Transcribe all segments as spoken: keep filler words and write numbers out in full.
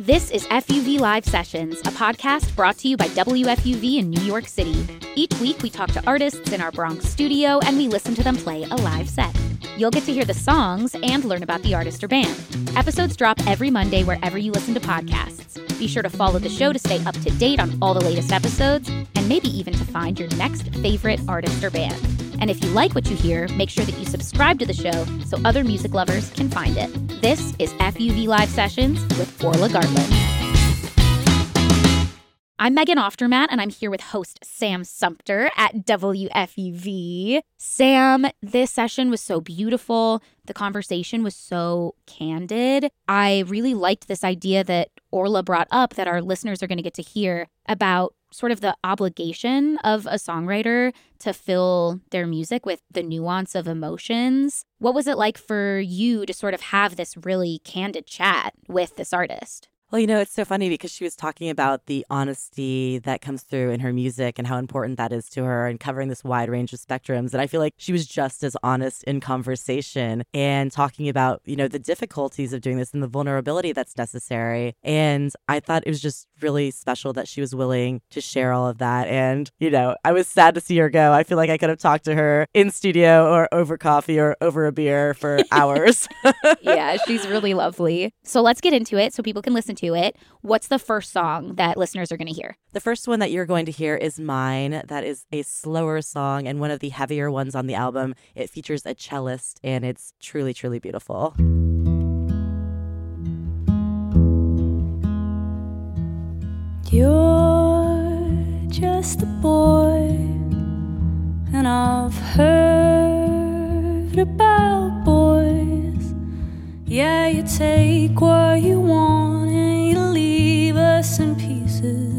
This is F U V Live Sessions, a podcast brought to you by W F U V in New York City. Each week, we talk to artists in our Bronx studio and we listen to them play a live set. You'll get to hear the songs and learn about the artist or band. Episodes drop every Monday wherever you listen to podcasts. Be sure to follow the show to stay up to date on all the latest episodes and maybe even to find your next favorite artist or band. And if you like what you hear, make sure that you subscribe to the show so other music lovers can find it. This is F U V Live Sessions with Orla Gartland. I'm Megan Oftermatt, and I'm here with host Sam Sumter at W F U V. Sam, this session was so beautiful. The conversation was so candid. I really liked this idea that Orla brought up that our listeners are going to get to hear about sort of the obligation of a songwriter to fill their music with the nuance of emotions. What was it like for you to sort of have this really candid chat with this artist? Well, you know, it's so funny because she was talking about the honesty that comes through in her music and how important that is to her and covering this wide range of spectrums. And I feel like she was just as honest in conversation and talking about, you know, the difficulties of doing this and the vulnerability that's necessary. And I thought it was just really special that she was willing to share all of that. And, you know, I was sad to see her go. I feel like I could have talked to her in studio or over coffee or over a beer for hours. Yeah, she's really lovely. So let's get into it so people can listen to it. What's the first song that listeners are going to hear? The first one that you're going to hear is Mine. That is a slower song and one of the heavier ones on the album. It features a cellist and it's truly, truly beautiful. You're just a boy, and I've heard about boys. Yeah, you take what you want and you leave us in pieces.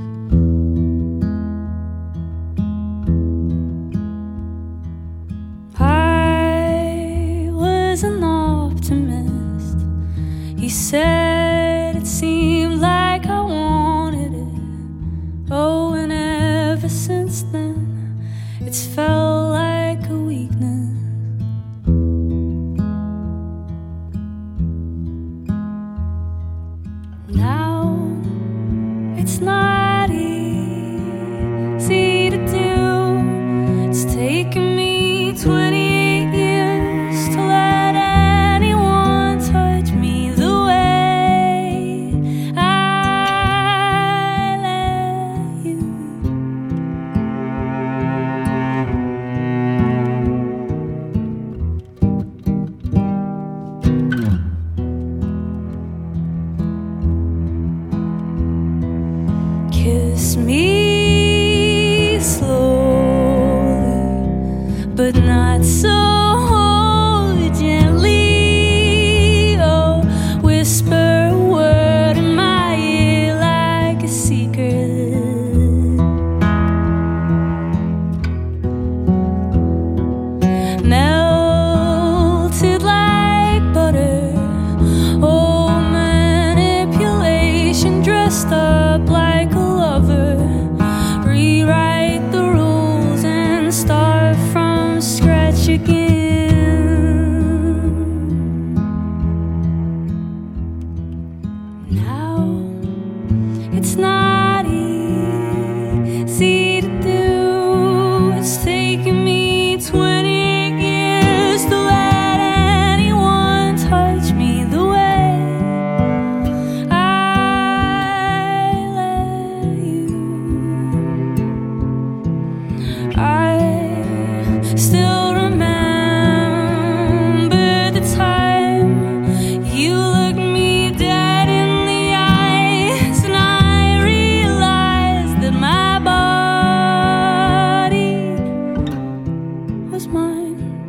I was an optimist. He said it seemed like I wanted it. Oh, and ever since then, it's felt like a weakness. Now, it's not easy to do. It's taken me twenty-eight years to let anyone touch me the way I let you. Kiss me slowly, but not so gently. Oh, whisper a word in my ear like a secret. Melted like butter. Oh, manipulation dressed up like a lover. Rewrite the rules and start from scratch again. Now it's not easy to do. It's taken me twenty years to let anyone touch me the way I let you. I still remember the time you looked me dead in the eyes, and I realized that my body was mine.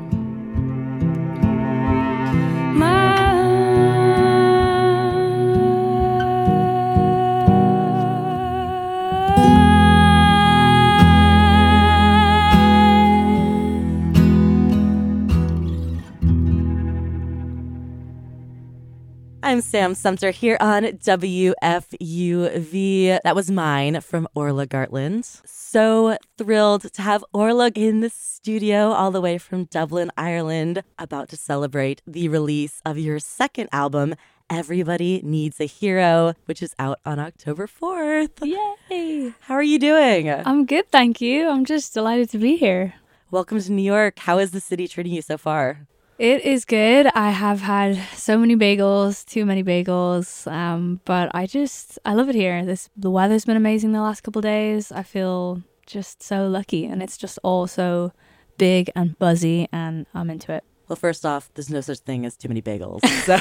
I'm Sam Sumter here on W F U V. That was Mine from Orla Gartland. So thrilled to have Orla in the studio all the way from Dublin, Ireland, about to celebrate the release of your second album, Everybody Needs a Hero, which is out on October fourth. Yay! How are you doing? I'm good, thank you. I'm just delighted to be here. Welcome to New York. How is the city treating you so far? It is good. I have had so many bagels, too many bagels, um, but I just, I love it here. This The weather's been amazing the last couple of days. I feel just so lucky, and it's just all so big and buzzy, and I'm into it. Well, first off, there's no such thing as too many bagels, so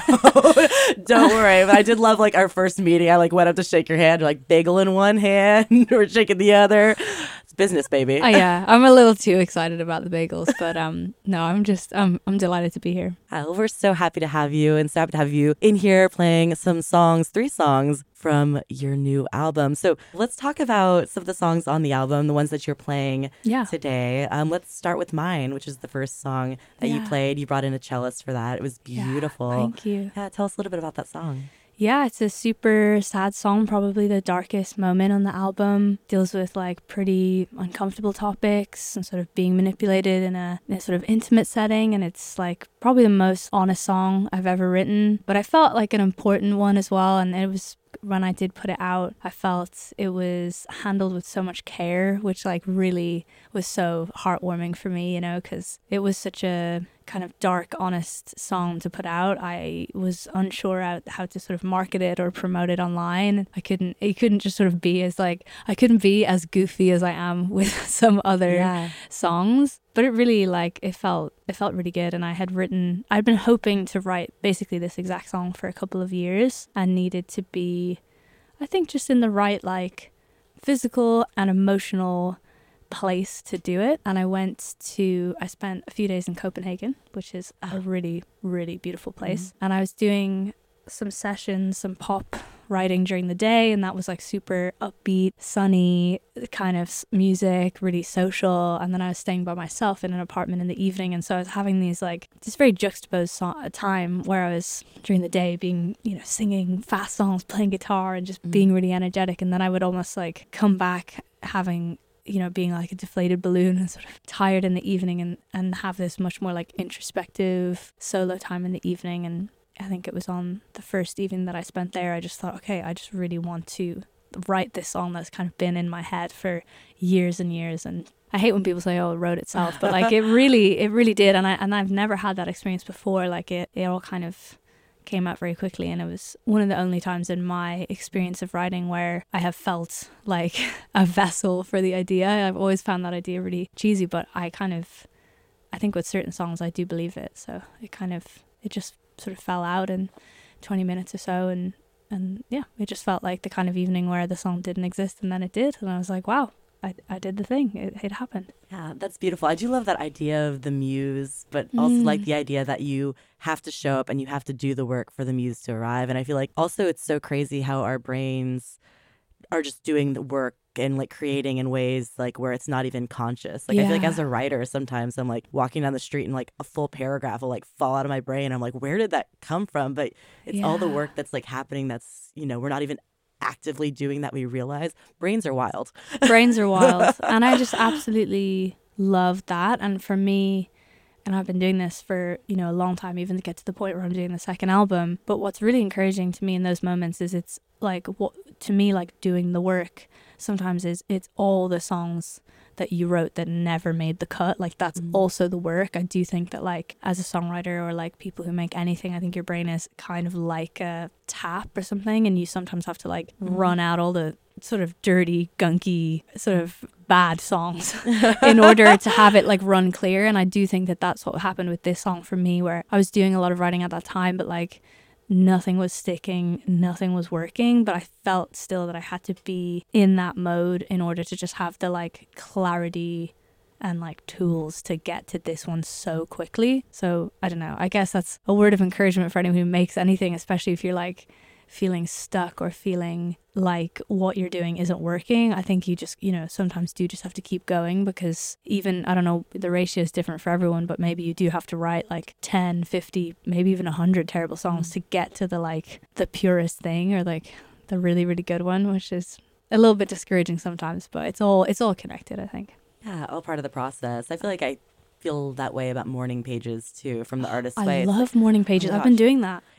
don't worry. But I did love, like, our first meeting. I, like, went up to shake your hand. You're like, bagel in one hand, we're shaking the other. It's business, baby. Oh, yeah, I'm a little too excited about the bagels, but um, no, I'm just, I'm, I'm delighted to be here. Uh, we're so happy to have you, and so happy to have you in here playing some songs, three songs from your new album. So let's talk about some of the songs on the album, the ones that you're playing Yeah. today. Um, let's start with Mine, which is the first song that you Yeah. played. You brought in a cellist for that. It was Yeah, beautiful. thank you. Yeah, tell us a little bit about that song. Yeah, it's a super sad song, probably the darkest moment on the album. Deals with like pretty uncomfortable topics and sort of being manipulated in a, in a sort of intimate setting. And it's like probably the most honest song I've ever written. But I felt like an important one as well. And it was, when I did put it out, I felt it was handled with so much care, which like really was so heartwarming for me, you know, because it was such a kind of dark, honest song to put out. I was unsure out how to sort of market it or promote it online. I couldn't, it couldn't just sort of be as like, I couldn't be as goofy as I am with some other Yeah. songs. But it really like, it felt, it felt really good. And I had written, I'd been hoping to write basically this exact song for a couple of years and needed to be, I think, just in the right like physical and emotional place to do it. And I went to, I spent a few days in Copenhagen, which is a really, really beautiful place. Mm-hmm. And I was doing some sessions, some pop writing during the day, and that was like super upbeat, sunny kind of music, really social. And then I was staying by myself in an apartment in the evening, and so I was having these like this very juxtaposed so- time where I was during the day being, you know, singing fast songs, playing guitar, and just mm. being really energetic, and then I would almost like come back having, you know, being like a deflated balloon and sort of tired in the evening, and and have this much more like introspective solo time in the evening. And I think it was on the first evening that I spent there, I just thought, okay, I just really want to write this song that's kind of been in my head for years and years. And I hate when people say, oh, it wrote itself, but like it really, it really did. And I, and I've never had that experience before. Like it, it all kind of came out very quickly. And it was one of the only times in my experience of writing where I have felt like a vessel for the idea. I've always found that idea really cheesy, but I kind of, I think with certain songs, I do believe it. So it kind of, it just sort of fell out in twenty minutes or so, and and yeah, it just felt like the kind of evening where the song didn't exist, and then it did, and I was like, wow, I, I did the thing, it, it happened. Yeah, that's beautiful. I do love that idea of the muse, but also Mm. like the idea that you have to show up and you have to do the work for the muse to arrive. And I feel like also it's so crazy how our brains are just doing the work and like creating in ways like where it's not even conscious. Like I feel like Yeah. as a writer, sometimes I'm like walking down the street and like a full paragraph will like fall out of my brain. I'm like, where did that come from? But it's all the Yeah. work that's like happening that's, you know, we're not even actively doing that we realize. Brains are wild. Brains are wild. And I just absolutely love that. And for me, and I've been doing this for, you know, a long time, even to get to the point where I'm doing the second album. But what's really encouraging to me in those moments is it's like, what to me, like doing the work sometimes is it's all the songs that you wrote that never made the cut. Like that's mm. also the work. I do think that like as a songwriter or like people who make anything, I think your brain is kind of like a tap or something, and you sometimes have to like mm. run out all the sort of dirty, gunky, sort of bad songs in order to have it like run clear. And I do think that that's what happened with this song for me, where I was doing a lot of writing at that time, but like nothing was sticking, nothing was working, but I felt still that I had to be in that mode in order to just have the like clarity and like tools to get to this one so quickly. So I don't know, I guess that's a word of encouragement for anyone who makes anything, especially if you're like feeling stuck or feeling like what you're doing isn't working. I think you just, you know, sometimes do just have to keep going, because even, I don't know, the ratio is different for everyone, but maybe you do have to write like ten, fifty, maybe even one hundred terrible songs mm. to get to the like the purest thing, or like the really, really good one, which is a little bit discouraging sometimes, but it's all it's all connected, I think. Yeah, all part of the process. I feel like I feel that way about morning pages too, from the Artist's I Way. love morning pages. Oh I've been doing that.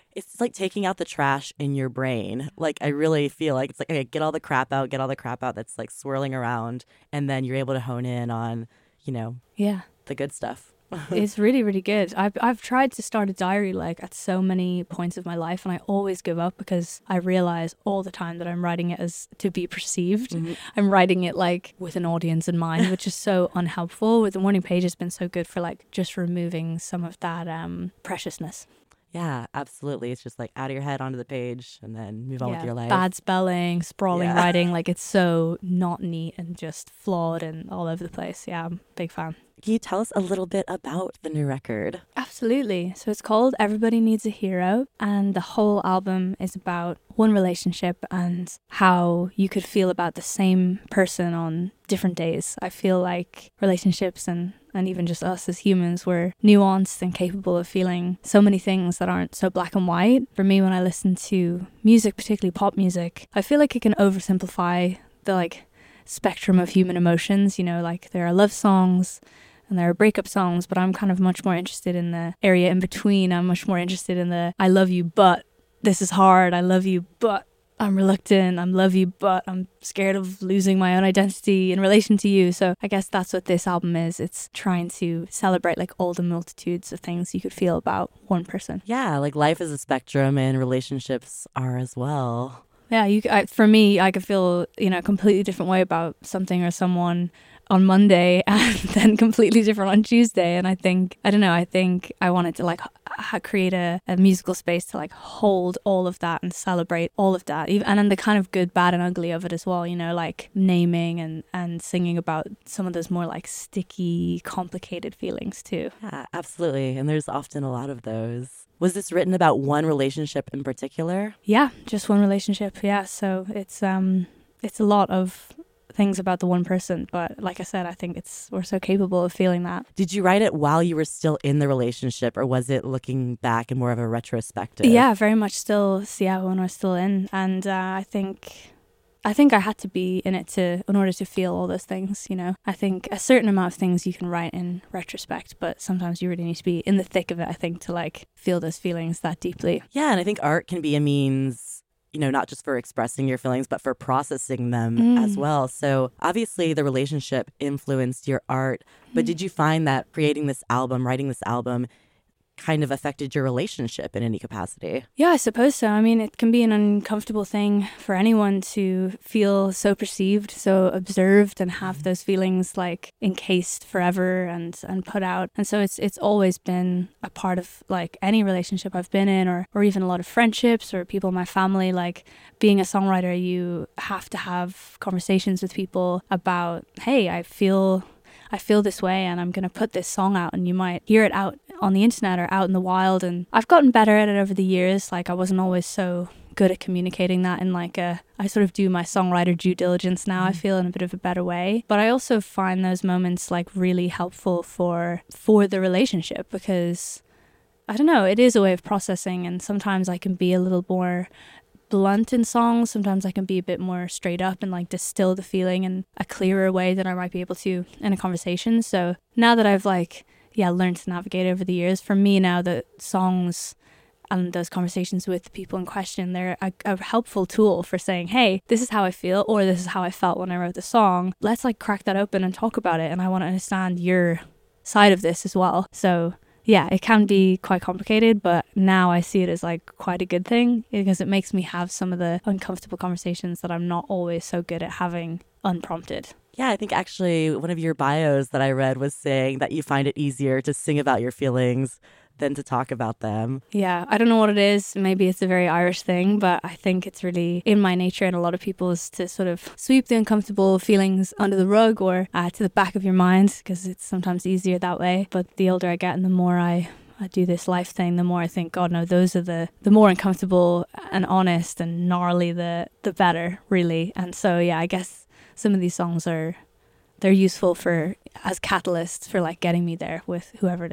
It's like taking out the trash in your brain. Like, I really feel like it's like, okay, get all the crap out, get all the crap out that's like swirling around. And then you're able to hone in on, you know, Yeah. the good stuff. It's really, really good. I've, I've tried to start a diary like at so many points of my life, and I always give up because I realize all the time that I'm writing it as to be perceived. Mm-hmm. I'm writing it like with an audience in mind, which is so unhelpful. With the morning page, it's been so good for like just removing some of that um, preciousness. Yeah, absolutely. It's just like out of your head onto the page and then move on Yeah, with your life. bad spelling, sprawling Yeah. writing, like it's so not neat and just flawed and all over the place. Yeah, I'm a big fan. Can you tell us a little bit about the new record? Absolutely. So it's called Everybody Needs a Hero, and the whole album is about one relationship and how you could feel about the same person on different days. I feel like relationships and, and even just us as humans, we're nuanced and capable of feeling so many things that aren't so black and white. For me, when I listen to music, particularly pop music, I feel like it can oversimplify the like spectrum of human emotions. You know, like there are love songs and there are breakup songs, but I'm kind of much more interested in the area in between. I'm much more interested in the I love you, but this is hard. I love you, but I'm reluctant. I love you, but I'm scared of losing my own identity in relation to you. So I guess that's what this album is. It's trying to celebrate like all the multitudes of things you could feel about one person. Yeah, like life is a spectrum and relationships are as well. Yeah, you. I, for me, I could feel, you know, a completely different way about something or someone on Monday and then completely different on Tuesday. And I think, I don't know, I think I wanted to like ha- create a, a musical space to like hold all of that and celebrate all of that. Even, and then the kind of good, bad and ugly of it as well, you know, like naming and, and singing about some of those more like sticky, complicated feelings too. Yeah, absolutely. And there's often a lot of those. Was this written about one relationship in particular? Yeah, just one relationship. Yeah. So it's, um, it's a lot of things about the one person, but like I said, I think it's we're so capable of feeling that. Did you write it while you were still in the relationship, or was it looking back and more of a retrospective? Yeah, very much still, yeah, when I was still in, and uh, I think I think I had to be in it to in order to feel all those things, you know. I think a certain amount of things you can write in retrospect, but sometimes you really need to be in the thick of it, I think, to like feel those feelings that deeply. Yeah, and I think art can be a means, you know, not just for expressing your feelings, but for processing them Mm. as well. So obviously the relationship influenced your art, but did you find that creating this album, writing this album, kind of affected your relationship in any capacity? Yeah, I suppose so. I mean, it can be an uncomfortable thing for anyone to feel so perceived, so observed, and have those feelings like encased forever and, and put out. And so it's it's always been a part of like any relationship I've been in, or, or even a lot of friendships or people in my family. Like being a songwriter, you have to have conversations with people about, hey, I feel... I feel this way and I'm going to put this song out, and you might hear it out on the internet or out in the wild. And I've gotten better at it over the years. Like I wasn't always so good at communicating that in like a, I sort of do my songwriter due diligence now, I feel, in a bit of a better way. But I also find those moments like really helpful for, for the relationship, because I don't know, it is a way of processing, and sometimes I can be a little more blunt in songs. Sometimes I can be a bit more straight up and like distill the feeling in a clearer way than I might be able to in a conversation. So now that I've like, yeah, learned to navigate over the years, for me now the songs and those conversations with the people in question, they're a, a helpful tool for saying, hey, this is how I feel, or this is how I felt when I wrote the song. Let's like crack that open and talk about it. And I want to understand your side of this as well. So yeah, it can be quite complicated, but now I see it as like quite a good thing, because it makes me have some of the uncomfortable conversations that I'm not always so good at having unprompted. Yeah, I think actually one of your bios that I read was saying that you find it easier to sing about your feelings than to talk about them. Yeah, I don't know what it is. Maybe it's a very Irish thing, but I think it's really in my nature and a lot of people's to sort of sweep the uncomfortable feelings under the rug or uh, to the back of your mind, because it's sometimes easier that way. But the older I get and the more I I do this life thing, the more I think, God, no, those are the, the more uncomfortable and honest and gnarly, the the better, really. And so, yeah, I guess some of these songs are, they're useful for as catalysts for like getting me there with whoever it is.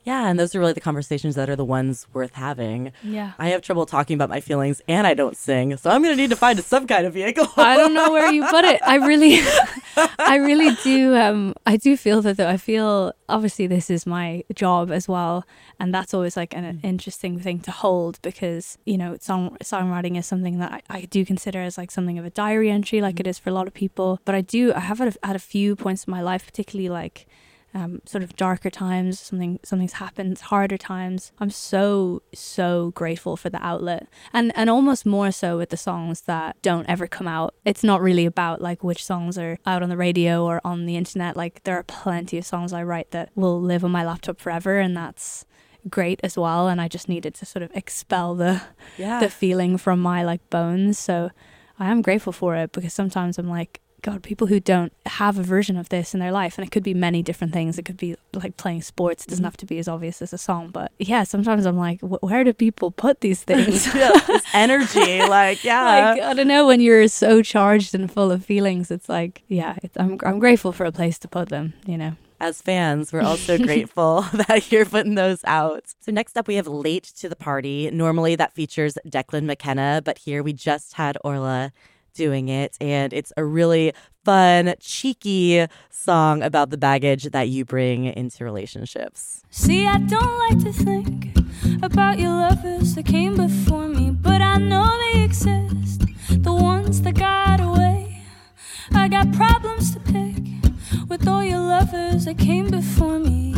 Yeah, and those are really the conversations that are the ones worth having. Yeah. I have trouble talking about my feelings and I don't sing, so I'm going to need to find some kind of vehicle. I don't know where you put it. I really, I really do. Um, I do feel that though. I feel obviously this is my job as well. And that's always like an interesting thing to hold because, you know, song songwriting is something that I, I do consider as like something of a diary entry, like it is for a lot of people. But I do, I have had a, had a few points in my life, particularly like Um, sort of darker times, something something's happened, harder times. I'm so so grateful for the outlet, and and almost more so with the songs that don't ever come out. It's not really about like which songs are out on the radio or on the internet. Like there are plenty of songs I write that will live on my laptop forever, and that's great as well. And I just needed to sort of expel the yeah. the feeling from my like bones. So I am grateful for it because sometimes I'm like, God, people who don't have a version of this in their life, and it could be many different things. It could be like playing sports. It doesn't have to be as obvious as a song, but yeah, sometimes I'm like, where do people put these things? Yeah, this energy, like yeah, like I don't know. When you're so charged and full of feelings, it's like yeah, it's, I'm I'm grateful for a place to put them. You know. As fans, we're also grateful that you're putting those out. So next up, we have Late to the Party. Normally that features Declan McKenna, but here we just had Orla doing it, and it's a really fun, cheeky song about the baggage that you bring into relationships. See, I don't like to think about your lovers that came before me, but I know they exist, the ones that got away. I got problems to pick with all your lovers that came before me.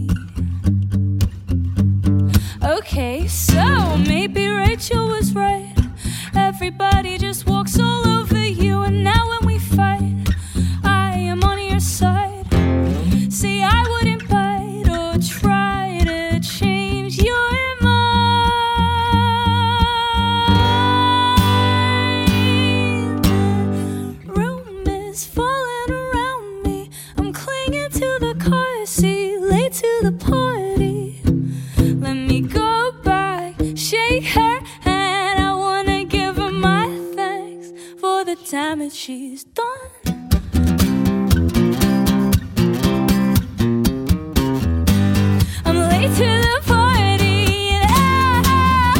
Okay, so maybe Rachel was right. Everybody just walks all over you, and now when we fight, I am on your side. See, I wouldn't bite or try to change your mind. The room is falling around me. I'm clinging to the car seat, late to the party. Let me go back, shake her hand. I wanna give her my thanks for the damage she's done. I'm late to the party, yeah.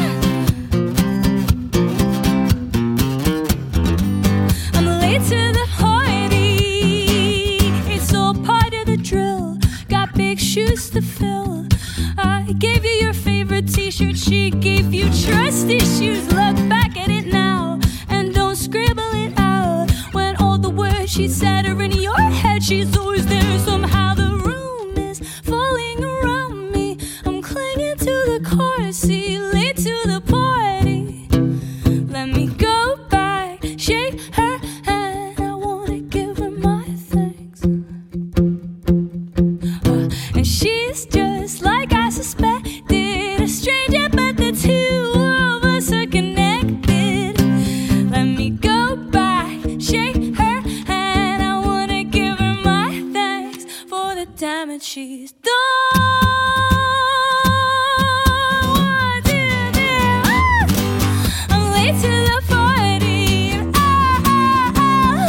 I'm late to the party. It's all part of the drill. Got big shoes to fill. I gave you your favorite t-shirt, she gave you trust issues. Look back at it now and don't scribble it out. When all the words she said are in your head, she's always there somehow. The room is falling around me. I'm clinging to the car seat, late to the party. Let me go back, shake her hand. I wanna give her my thanks. Uh, and she's just like I suspected, a stranger, but the two of us are connected. Let me go back, shake her hand. I wanna give her my thanks for the damage she's done. One, two, three, ah! I'm late to the party. Ah, ah, ah.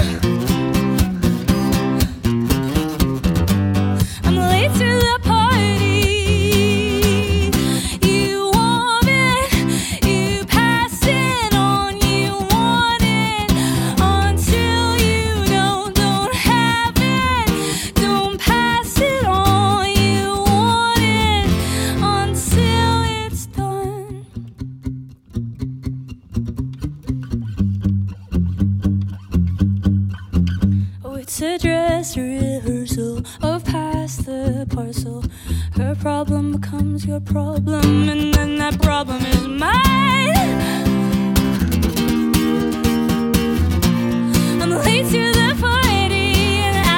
I'm late to the party. You want it, you pass it on. You want it until you don't, don't have it. Don't pass it on. You want it until it's done. Oh, it's a dress rehearsal of past the parcel. Her problem becomes your problem, and then that problem is mine. I'm late to the party, and I,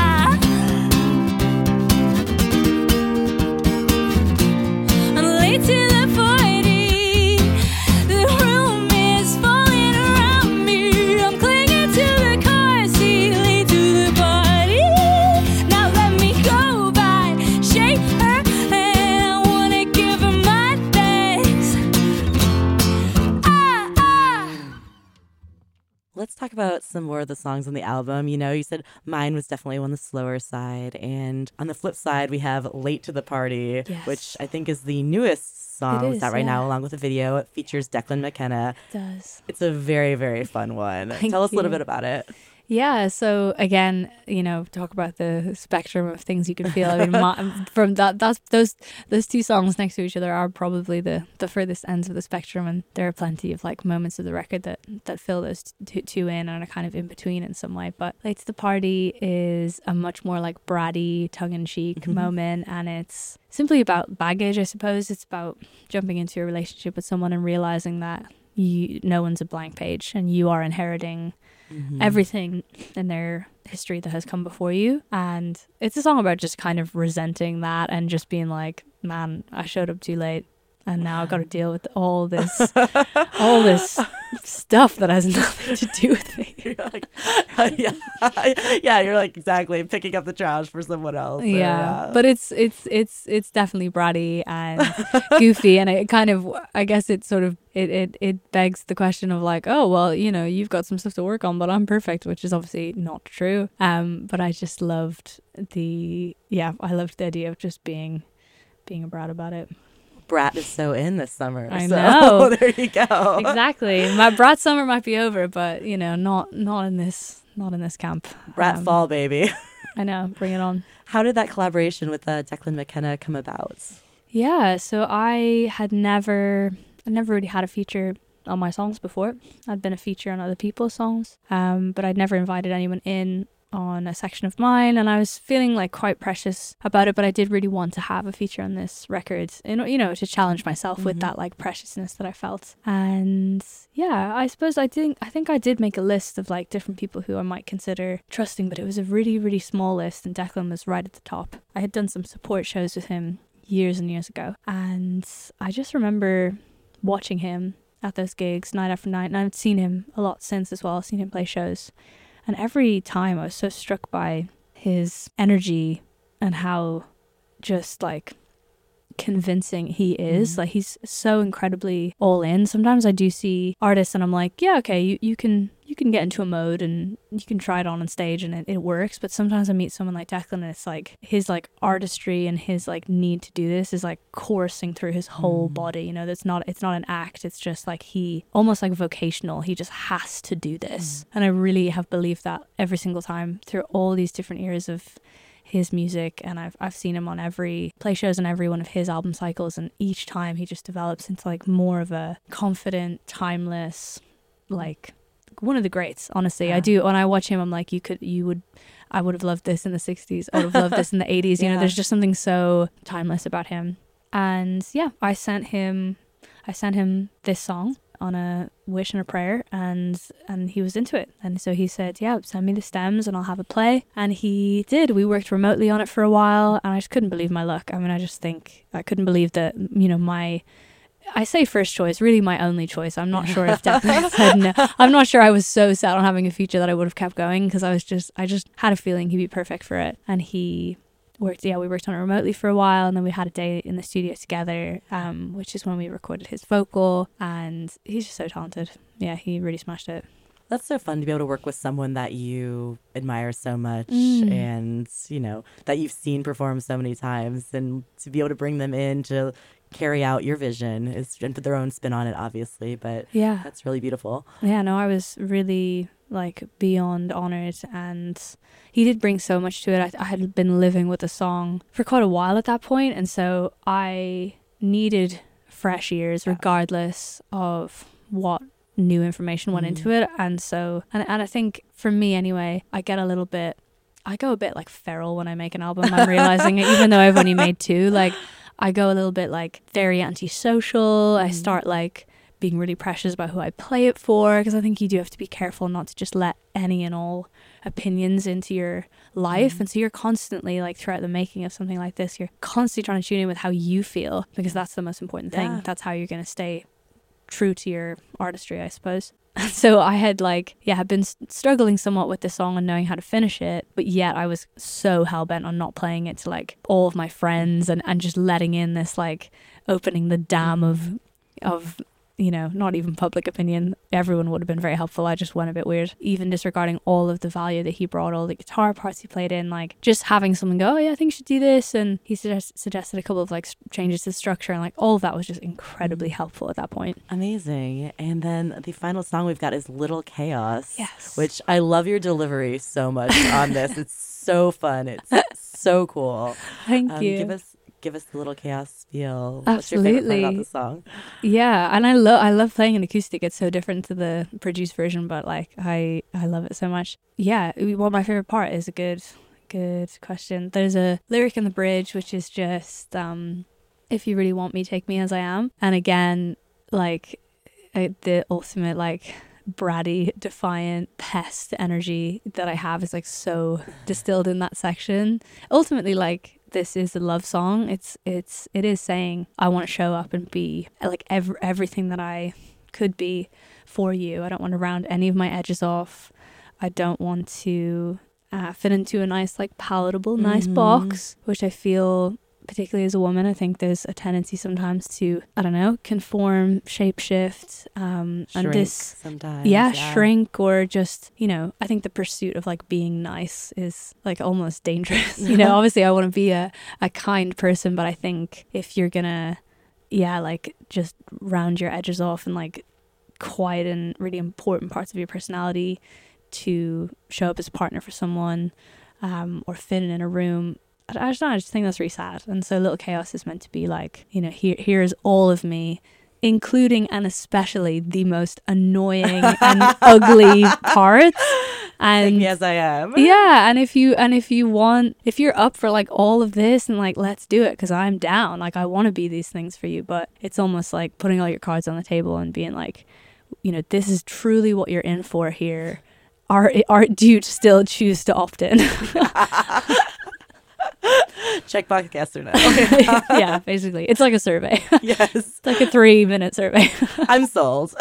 I'm late to the party. The room is falling around me. I'm clinging to the car seat, late to the party. Now let me go back, shake her hand. I wanna give her my thanks talk about some more of the songs on the album. You know, you said Mine was definitely on the slower side. And on the flip side, we have Late to the Party, Yes. which I think is the newest song It that's out is, right yeah. now, along with a video. It features Declan McKenna. It does. It's a very, very fun one. Thank Tell us a little you. bit about it. Yeah, so again, you know, talk about the spectrum of things you can feel. I mean, my, from that, that's those those two songs next to each other are probably the the furthest ends of the spectrum, and there are plenty of like moments of the record that that fill those two, two in and are kind of in between in some way. But Late to the Party is a much more like bratty, tongue-in-cheek Mhm. moment, and it's simply about baggage, I suppose. It's about jumping into a relationship with someone and realizing that you no one's a blank page, and you are inheriting Mhm. everything in their history that has come before you. And it's a song about just kind of resenting that and just being like, man, I showed up too late and now I've got to deal with all this all this stuff that has nothing to do with me. You're like, yeah, yeah, you're like exactly picking up the trash for someone else. or, Yeah, uh, but it's it's it's it's definitely bratty and goofy, and it kind of, I guess it sort of it, it it begs the question of like, oh well, you know, you've got some stuff to work on, but I'm perfect, which is obviously not true. Um, but I just loved the yeah, I loved the idea of just being being a brat about it. Brat is so in this summer. I so, know. there you go. Exactly, my brat summer might be over, but you know, not not in this not in this camp. Brat Um, fall, baby. I know, bring it on. How did that collaboration with uh, Declan McKenna come about? Yeah, so I had never, I never really had a feature on my songs before. I'd been a feature on other people's songs, um, but I'd never invited anyone in on a section of mine, and I was feeling like quite precious about it. But I did really want to have a feature on this record, you know, you know, to challenge myself Mhm. with that like preciousness that I felt. And yeah, I suppose I did. I think I did make a list of like different people who I might consider trusting, but it was a really, really small list, and Declan was right at the top. I had done some support shows with him years and years ago, and I just remember watching him at those gigs night after night, and I've seen him a lot since as well. I've seen him play shows, and every time I was so struck by his energy and how just like convincing he is. Mhm. Like he's so incredibly all in. Sometimes I do see artists and I'm like, yeah, okay, you, you can you can get into a mode and you can try it on on stage and it, it works. But sometimes I meet someone like Declan and it's like his like artistry and his like need to do this is like coursing through his whole Mm. body. You know, that's not it's not an act. It's just like he almost like vocational. He just has to do this. And I really have believed that every single time through all these different eras of his music, and I've I've seen him on every play shows and every one of his album cycles, and each time he just develops into like more of a confident, timeless, like one of the greats. Honestly, Yeah. I do. When I watch him, I'm like, you could, you would, I would have loved this in the sixties. I would have loved this in the eighties. You know, Yeah. there's just something so timeless about him. And yeah, I sent him, I sent him this song on a wish and a prayer, and and he was into it. And so he said, yeah, send me the stems and I'll have a play. And he did. We worked remotely on it for a while, and I just couldn't believe my luck. I mean, I just think I couldn't believe that, you know, my I say first choice, really my only choice. I'm not sure if Declan said no. I'm not sure I was so set on having a feature that I would have kept going, because I was just I just had a feeling he'd be perfect for it. And he worked yeah we worked on it remotely for a while, and then we had a day in the studio together, um which is when we recorded his vocal, and he's just so talented. Yeah, he really smashed it. That's so fun to be able to work with someone that you admire so much Mm. and, you know, that you've seen perform so many times, and to be able to bring them in to carry out your vision is, and put their own spin on it, obviously, but Yeah. that's really beautiful. Yeah, no, I was really like beyond honored, and he did bring so much to it. I, I had been living with the song for quite a while at that point, and so I needed fresh ears regardless of what new information went Mhm. into it. And so, and, and I think for me anyway, I get a little bit, I go a bit like feral when I make an album. I'm realizing it, even though I've only made two, like I go a little bit like very antisocial. I Mhm. start like being really precious about who I play it for, because I think you do have to be careful not to just let any and all opinions into your life. Mhm. And so you're constantly like throughout the making of something like this, you're constantly trying to tune in with how you feel, because that's the most important thing. Yeah. That's how you're going to stay true to your artistry, I suppose. So I had like, yeah, had been s- struggling somewhat with this song and knowing how to finish it, but yet I was so hell-bent on not playing it to like all of my friends, and, and just letting in this like opening the dam of of you know, not even public opinion. Everyone would have been very helpful. I just went a bit weird. Even disregarding all of the value that he brought, all the guitar parts he played in, like just having someone go, oh yeah, I think you should do this. And he suggest- suggested a couple of like changes to the structure, and like all of that was just incredibly helpful at that point. Amazing. And then the final song we've got is Little Chaos. Yes. Which I love your delivery so much on this. It's so fun. It's so cool. Thank um, you. Give us Give us the Little Chaos spiel. Absolutely. What's your favorite part about the song? Yeah, and I love I love playing an acoustic. It's so different to the produced version, but like I I love it so much. Yeah, what my favorite part is a good good question. There's a lyric in the bridge which is just um, if you really want me, take me as I am. And again, like uh, the ultimate like bratty, defiant pest energy that I have is like so distilled in that section. Ultimately, like, this is a love song. It's it's it is saying I want to show up and be like every, everything that I could be for you. I don't want to round any of my edges off. I don't want to uh, fit into a nice, like, palatable, nice mm-hmm. box, which I feel, particularly as a woman, I think there's a tendency sometimes to, I don't know, conform, shapeshift, um, shrink and this, sometimes, yeah, yeah, shrink, or just, you know, I think the pursuit of like being nice is like almost dangerous. You know, obviously I want to be a, a kind person, but I think if you're gonna, yeah, like just round your edges off and like quieten really important parts of your personality to show up as a partner for someone, um, or fit in a room, I just, I just think that's really sad. And so Little Chaos is meant to be like, you know, here here's all of me, including and especially the most annoying and ugly parts. And yes, I am. Yeah, and if you and if you want, if you're up for like all of this and like, let's do it, because I'm down. Like, I want to be these things for you, but it's almost like putting all your cards on the table and being like, you know, this is truly what you're in for here. Are are do you still choose to opt in? Checkbox yes or no. Yeah, basically. It's like a survey. Yes. It's like a three minute survey. I'm sold.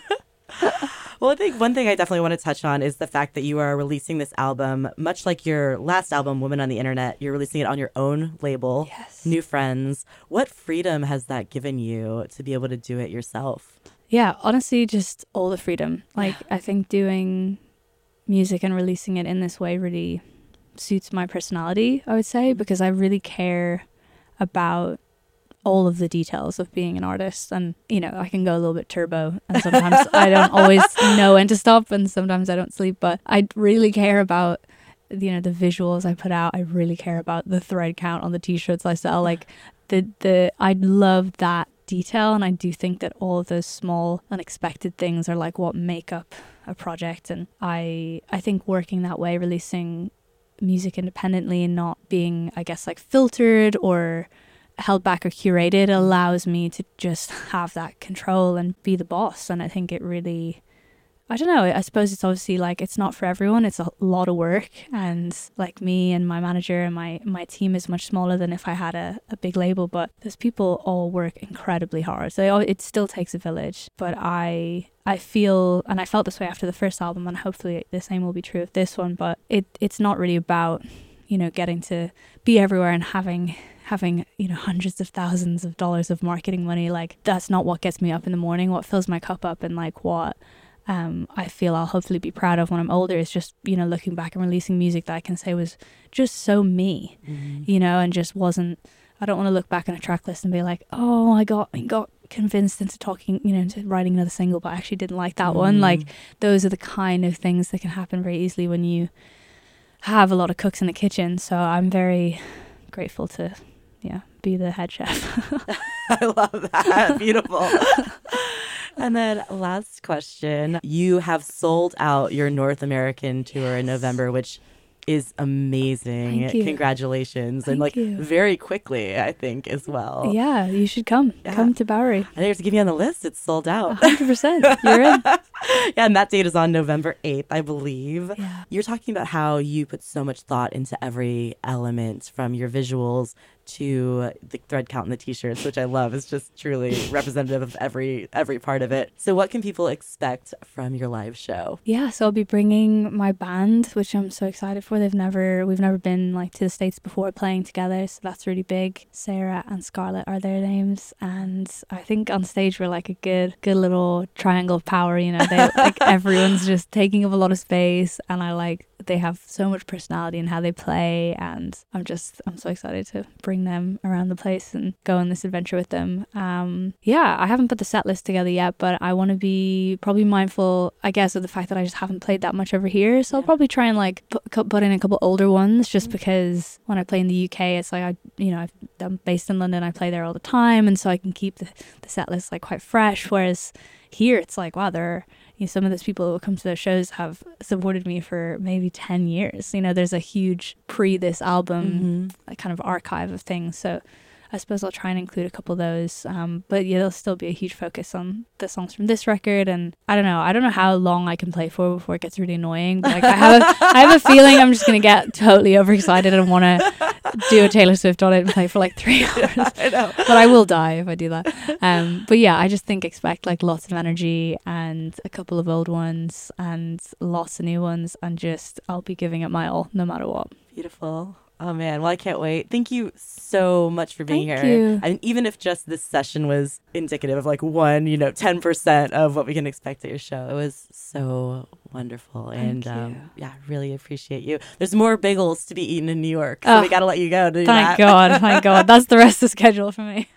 Well, I think one thing I definitely want to touch on is the fact that you are releasing this album, much like your last album, Women on the Internet. You're releasing it on your own label, yes. New Friends. What freedom has that given you to be able to do it yourself? Yeah, honestly, just all the freedom. Like, I think doing music and releasing it in this way really suits my personality, I would say, because I really care about all of the details of being an artist. And, you know, I can go a little bit turbo, and sometimes I don't always know when to stop, and sometimes I don't sleep, but I really care about, you know, the visuals I put out. I really care about the thread count on the t-shirts I sell. Like, the the I love that detail, and I do think that all of those small unexpected things are like what make up a project. And I I think working that way, releasing music independently and not being, I guess, like filtered or held back or curated, allows me to just have that control and be the boss. And I think it really, I don't know, I suppose it's obviously like, it's not for everyone. It's a lot of work, and like me and my manager and my my team is much smaller than if I had a, a big label, but those people all work incredibly hard, so it still takes a village. But I I feel, and I felt this way after the first album, and hopefully the same will be true of this one, but it it's not really about, you know, getting to be everywhere and having having you know hundreds of thousands of dollars of marketing money. Like, that's not what gets me up in the morning. What fills my cup up, and like what um I feel I'll hopefully be proud of when I'm older, is just, you know, looking back and releasing music that I can say was just so me, mm-hmm. you know, and just wasn't, I don't want to look back on a track list and be like, oh, I got I got convinced into talking, you know, into writing another single, but I actually didn't like that mm. one. Like, those are the kind of things that can happen very easily when you have a lot of cooks in the kitchen. So I'm very grateful to, yeah, be the head chef. I love that. Beautiful. And then last question, you have sold out your North American tour yes. in November, which is amazing. Thank you. Congratulations. Thank and like you. Very quickly, I think, as well. Yeah, you should come. Yeah. Come to Bowery. I think you have to get me on the list. It's sold out. one hundred percent. You're in. Yeah, and that date is on November eighth, I believe. Yeah. You're talking about how you put so much thought into every element, from your visuals to the thread count in the t-shirts, which I love. It's just truly representative of every every part of it. So what can people expect from your live show? Yeah, so I'll be bringing my band, which I'm so excited for. They've never, we've never been like to the States before playing together, so that's really big. Sarah and Scarlett are their names, and I think on stage we're like a good, good little triangle of power. You know, they like everyone's just taking up a lot of space, and I like they have so much personality in how they play, and I'm just I'm so excited to bring them around the place and go on this adventure with them. Um, yeah, I haven't put the set list together yet, but I want to be probably mindful, I guess, of the fact that I just haven't played that much over here. So yeah. I'll probably try and like put, put in a couple older ones, just mm-hmm. because when I play in the U K, it's like I, you know, I'm based in London, I play there all the time, and so I can keep the, the set list like quite fresh. Whereas here, it's like, wow, there are, you know, some of those people who come to those shows have supported me for maybe ten years. You know, there's a huge pre this album mm-hmm. like, kind of archive of things. So I suppose I'll try and include a couple of those. Um, but yeah, there'll still be a huge focus on the songs from this record. And I don't know. I don't know how long I can play for before it gets really annoying. But like, I have a, I have a feeling I'm just going to get totally overexcited and want to do a Taylor Swift on it and play for like three hours. Yeah, I know. But I will die if I do that. Um, but yeah, I just think expect like lots of energy and a couple of old ones and lots of new ones. And just I'll be giving it my all no matter what. Beautiful. Oh, man. Well, I can't wait. Thank you so much for being Thank here. You. I mean, even if just this session was indicative of like one, you know, ten percent of what we can expect at your show, it was so wonderful. Thank and you. Um, yeah, really appreciate you. There's more bagels to be eaten in New York, so oh, we got to let you go to do thank that. God. Thank God. That's the rest of the schedule for me.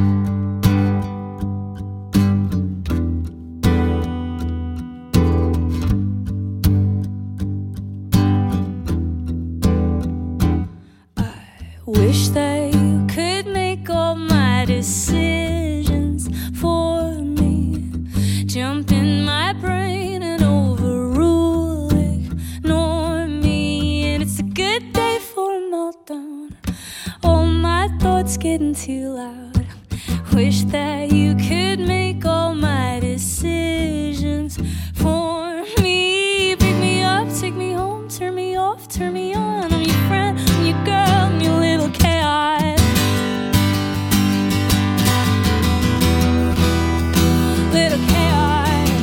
Wish that you could make all my decisions for me. Jump in my brain and overrule, ignore me. And it's a good day for a meltdown. All my thoughts getting too loud. Wish that you could make all my decisions for me. Pick me up, take me home, turn me off, turn me on. I'm your friend, I'm your girl, I'm your little chaos. Little chaos.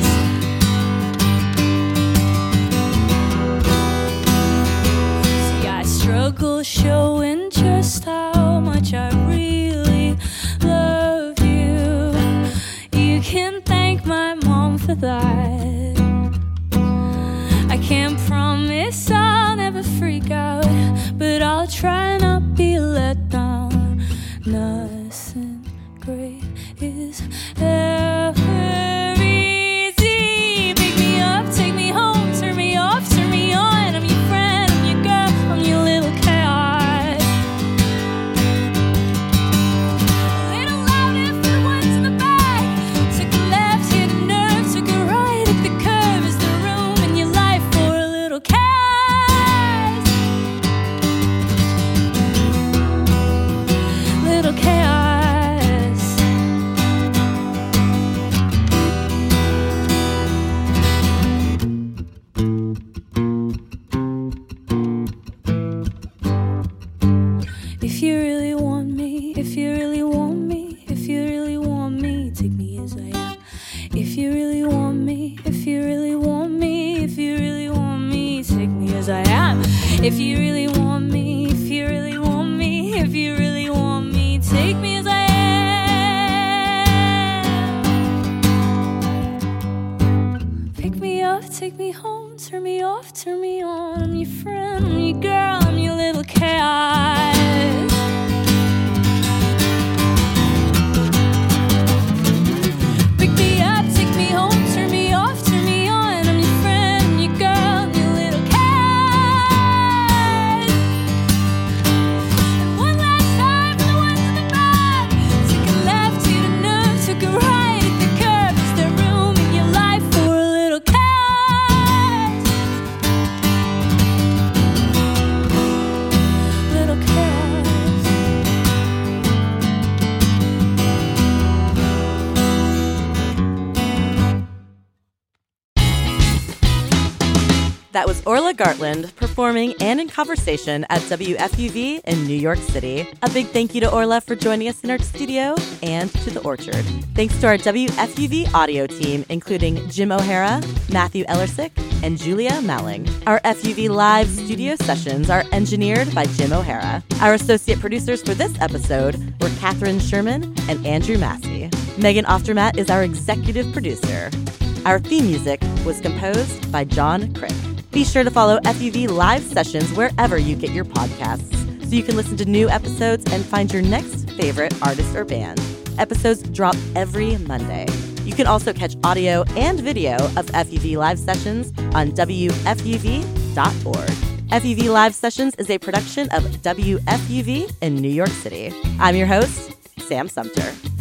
See, I struggle showing just how much I really love you. You can thank my mom for that. I can't promise I'll never freak out, but I'll try not be let down. Nothing great is ever easy. Pick me up, take me home, turn me off, turn me on. I'm your friend, I'm your girl, I'm your little chaos. A little louder for the ones in the back. Took a left, hit a nerve, took a right, hit the curve. Is there room in your life for a little chaos? Little chaos. If you really want me, if you really want me, if you really want me, take me as I am. If you really want me, if you really want me, if you really want me, take me as I am. If you really want me, if you really want me, if you really want me, take me as I am. Pick me up, take me home, turn me off, turn me on. I'm your friend, I'm your girl, I'm your little chaos. Pick me up, take me home, turn me off, turn me on. I'm your friend, I'm your girl, I'm your little chaos. And one last time for the ones in the back. Took a left, hit a nerve, took a right, hit the curve. Is there room in your life for a little chaos? Little chaos. That was Orla Gartland performing and in conversation at W F U V in New York City. A big thank you to Orla for joining us in our studio and to The Orchard. Thanks to our W F U V audio team, including Jim O'Hara, Matthew Ellersick, and Julia Malling. Our F U V Live studio sessions are engineered by Jim O'Hara. Our associate producers for this episode were Catherine Sherman and Andrew Massey. Megan Oftermatt is our executive producer. Our theme music was composed by John Crick. Be sure to follow F U V Live Sessions wherever you get your podcasts so you can listen to new episodes and find your next favorite artist or band. Episodes drop every Monday. You can also catch audio and video of F U V Live Sessions on W F U V dot org. F U V Live Sessions is a production of W F U V in New York City. I'm your host, Sam Sumter.